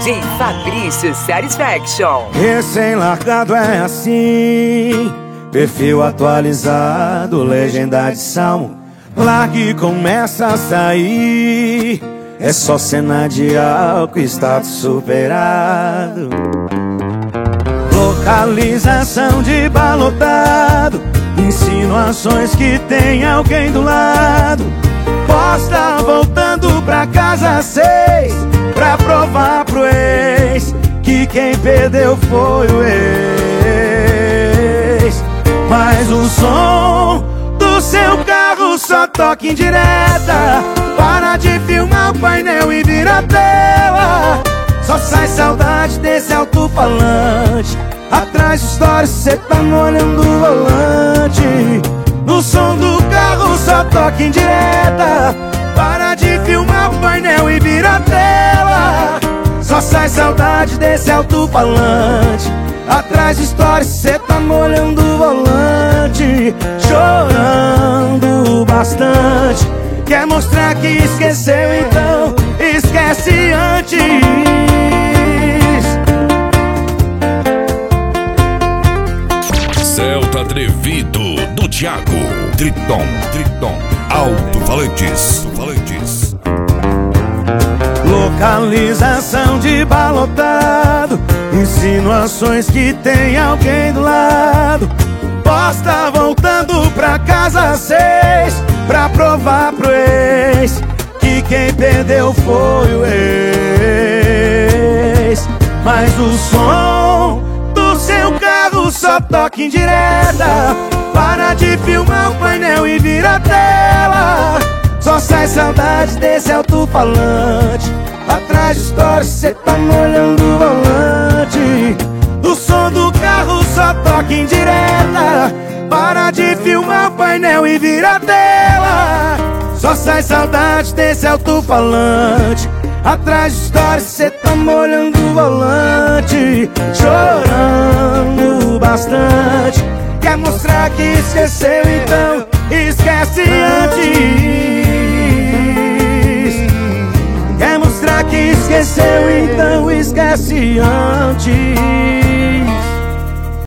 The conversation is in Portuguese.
DJ Fabrício Satisfaction. Recém-largado é assim, perfil atualizado, legenda de salmo. Largue e começa a sair, é só cena de álcool, status superado. Localização de balotado, insinuações que tem alguém do lado. Posta voltando pra casa às 6, pra provar pro ex que quem perdeu foi o ex. Mas o som do seu carro só toca em direta. Para de filmar o painel e vira a tela. Só sai saudade desse alto-falante. Atrás de stories cê tá molhando o volante. No som do carro só toca em direta. Para de filmar o painel e vira a tela. Só sai saudade desse alto-falante. Atrás de stories cê tá molhando o volante. Chorando bastante. Quer mostrar que esqueceu, então esquece antes. Celta Atrevido do Thiago. Triton, alto-falantes. Localização de balotado, insinuações que tem alguém do lado. Posta voltando pra casa às 6, pra provar pro ex que quem perdeu foi o ex. Mas o som do seu carro só toca em direta. Para de filmar o painel e vira a tela. Só sai saudade desse alto-falante. Atrás de stories cê tá molhando o volante. O som do carro só toca em direta. Para de filmar o painel e vira a tela. Só sai saudade desse alto-falante. Atrás de stories cê tá molhando o volante. Chorando bastante. Quer mostrar que esqueceu, então esquece antes. Quer mostrar que esqueceu, então esquece antes.